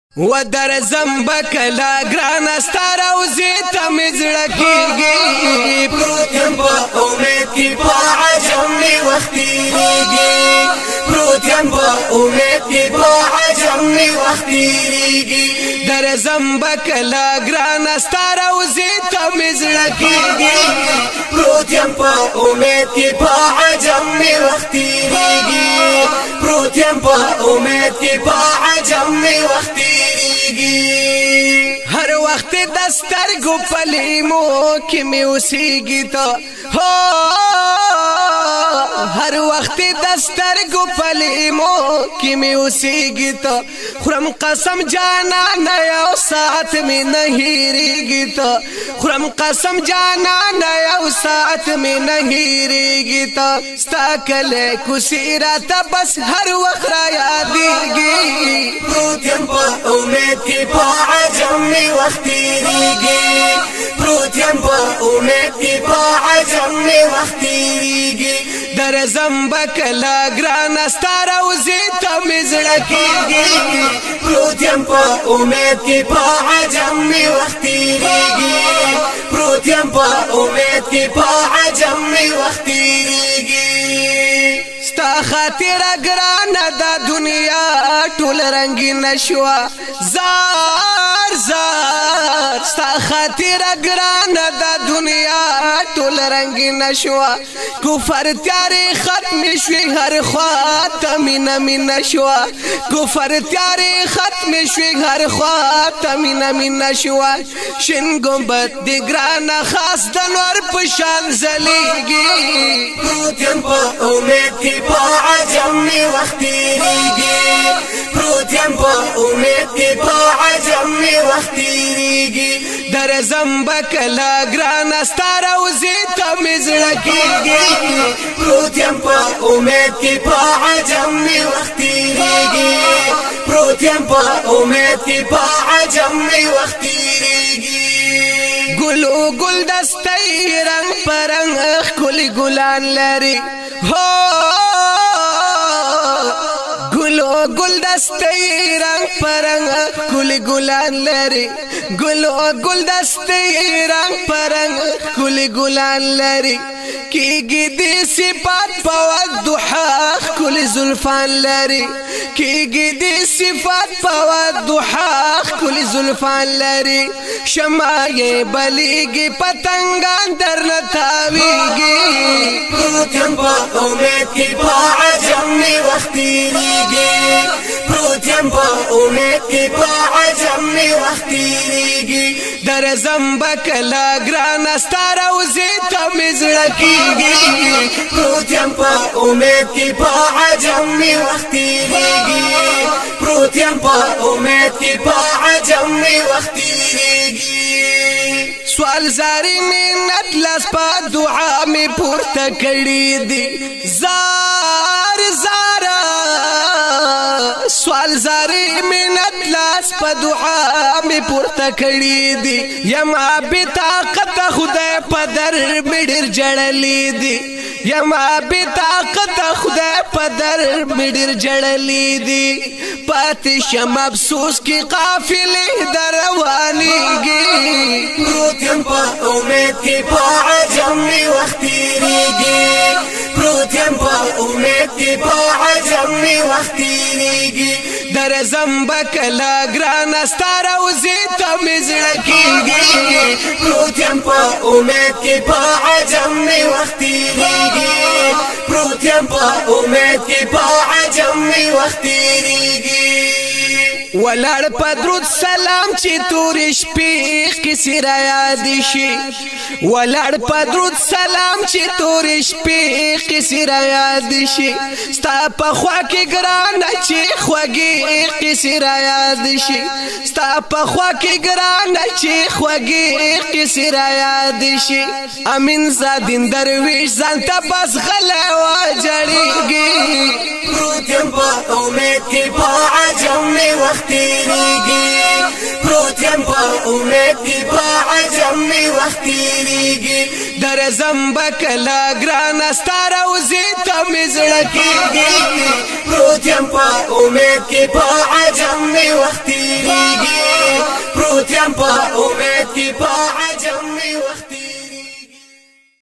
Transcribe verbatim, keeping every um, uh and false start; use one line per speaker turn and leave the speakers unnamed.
و در زنبک لا گران استار او زیتا مزڑکیگی
پروتیم با امید کی پا عجم می وقتیگی پروتیم با امید کی پا عجم می وقتیگی
در زنبک لا گران استار او زیتا مزڑکیگی
پروتیم با امید کی پا عجم می وقتیگی پروتیم با امید کی پا عجم می وقتیگی
ہر وقت دستر گو پلیمو کی میں اسی گی تو ہو ہر وقت دستر گو پلیمو کی میں اسی گی تو خرم قسم جانا نیا ساتھ میں نہیں ریگی تو خرم قسم جانا نیا ساتھ میں نہیں ریگی تو ستاکلے کسیرات بس ہر وقت را یادیگی
پروتیم با امید کی پا عجم می وقتیگی پروتیم با امید کی پا عجم می وقتیگی
در زنبک لا گران استار او زیتا مزڑکیگی
پروتیم با امید کی پا عجم می وقتیگی پروتیم با امید کی پا عجم می وقتیگی
ستا خاطر گران دا دنیا ټول رنگی نشوا زار زار ستا خاطر گران دا دنیا ټول رنگی نشوا کفر تیاری ختم شوی هر خاتمین من نشوا کفر تیاری ختم شوی هر خاتمین من نشوا شن گنبد دی گران خاص دنور پشان زلیگی
پروتیم با امید کی پا عجم می وقتیگی پروتیم با امید کی پا عجم می وقتیگی
در زنبک لا گران استار او زیتا مزڑکیگی
پروتیم با امید کی پا عجم می وقتیگی پروتیم با امید کی پا عجم می وقتیگی
گلو گل دستی رنگ پرنگ کلی گلان لری ہو گلو گل دستی رنگ پرنگ کلی گلان لری گلو گل دستی رنگ پرنگ کلی گلان لری کیگی دی صفات پواد دوحاق کلی زلفان لری کیگی دی صفات پواد دوحاق کلی زلفان لری شمائی بلیگی پتنگان در نتاویگی
پروتیم با امید کی پا عجم می وقتیگی پروتیم با امید کی پا عجم می وقتیگی
در زنبک لا گران استار او زیتا مزڑکیگی
پروتیم با امید کی پا عجم می وقتیگی پروتیم با امید کی پا عجم می وقتیگی
سوال زاری منت لاس پا دعا میں پورتا کڑی دی زار زارا سوال زاری منت لاس پا دعا میں پورتا کڑی دی یما بطاقت خدای پا در مڈر جڑلی دی یما بطاقت خدای پا در مڈر جڑلی دی پاتی شم افسوس کی قافلی دروانی گی
پروتیم با امید کی پا عجم می وقتیگی پروتیم با امید کی پا عجم می وقتیگی
در زنبک لا گران استار او زیتا مزڑکیگی
پروتیم با امید کی پا عجم می وقتیگی پروتیم با امید کی پا عجم می وقتیگی
ولړ پدرود سلام چې تورې شپې کسی را یاد شي ولړ پدرود سلام چې تورې شپې کسی را یاد شي ستا په خوا کې ګران چې خوږې کسی را یاد شي ستا په خوا کې ګران چې خوږې کسی را یاد شي امین زادین درویش ځان ته بس غلی وجړېږي
پروتیم با امید کی پا عجم می وقتیگی پروتیم با امید کی پا عجم می وقتیگی
در زنبک لا گران استار او زیتا مزڑکیگی
پروتیم با امید کی پا عجم می وقتیگی یم په امید کې په عجم می وختي